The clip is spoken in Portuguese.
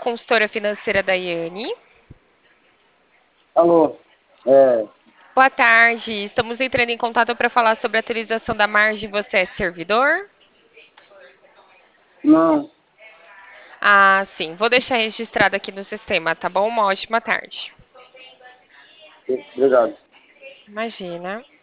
consultora financeira Daiane. Alô, é, Boa tarde. Estamos entrando em contato para falar sobre a atualização da margem. Você é servidor? não, Ah, sim. Vou deixar registrado aqui no sistema, tá bom? Uma ótima tarde. obrigado. Imagina.